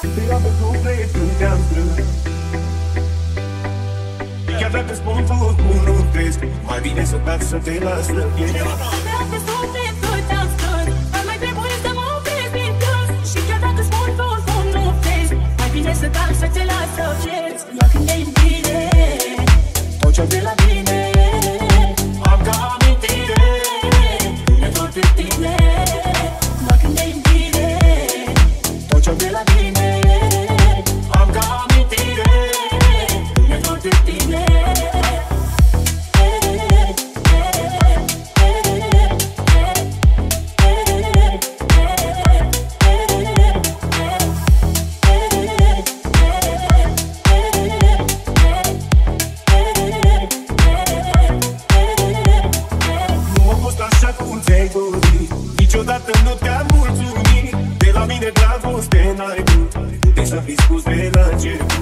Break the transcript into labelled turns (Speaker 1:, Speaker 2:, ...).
Speaker 1: Eram pe suflet când te-am strâns. Chiar dacă spun tot, nu crezi, mai bine să tac să te las să pierd.
Speaker 2: Eram pe suflet când te-am strâns, dar mai trebuie să mă opresc din gând. Și chiar dacă spun tot, nu crezi, mai bine să tac să te las să pierzi. Doar când te iubire, tot ce-o de la tine am ca amintire, e tot pe tine. Doar când te iubire, tot ce-o de la tine am ca amintire, e tot pe tine.
Speaker 1: Niciodată nu te-am mulțumit. De la mine dragoste n-ai vrut. Puteai să fi spus de la început.